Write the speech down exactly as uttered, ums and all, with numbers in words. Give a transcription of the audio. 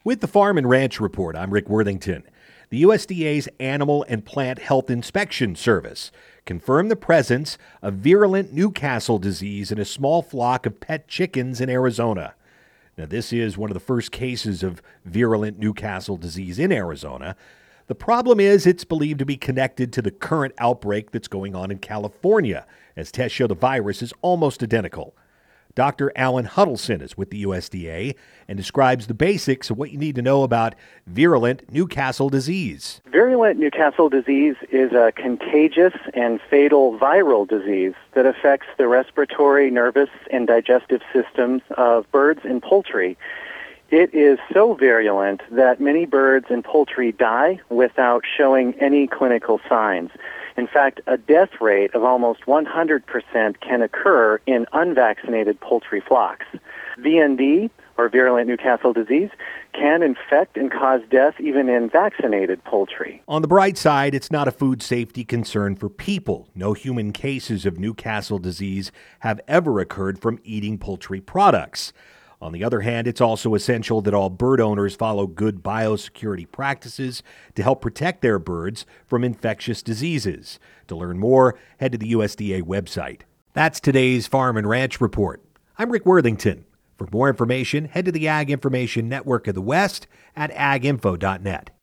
With the Farm and Ranch Report, I'm Rick Worthington. The U S D A's Animal and Plant Health Inspection Service confirmed the presence of virulent Newcastle disease in a small flock of pet chickens in Arizona. Now, this is one of the first cases of virulent Newcastle disease in Arizona. The problem is it's believed to be connected to the current outbreak that's going on in California, as tests show the virus is almost identical. Doctor Alan Huddleston is with the U S D A and describes the basics of what you need to know about virulent Newcastle disease. Virulent Newcastle disease is a contagious and fatal viral disease that affects the respiratory, nervous, and digestive systems of birds and poultry. It is so virulent that many birds and poultry die without showing any clinical signs. In fact, a death rate of almost one hundred percent can occur in unvaccinated poultry flocks. V N D, or virulent Newcastle disease, can infect and cause death even in vaccinated poultry. On the bright side, it's not a food safety concern for people. No human cases of Newcastle disease have ever occurred from eating poultry products. On the other hand, it's also essential that all bird owners follow good biosecurity practices to help protect their birds from infectious diseases. To learn more, head to the U S D A website. That's today's Farm and Ranch Report. I'm Rick Worthington. For more information, head to the Ag Information Network of the West at ag info dot net.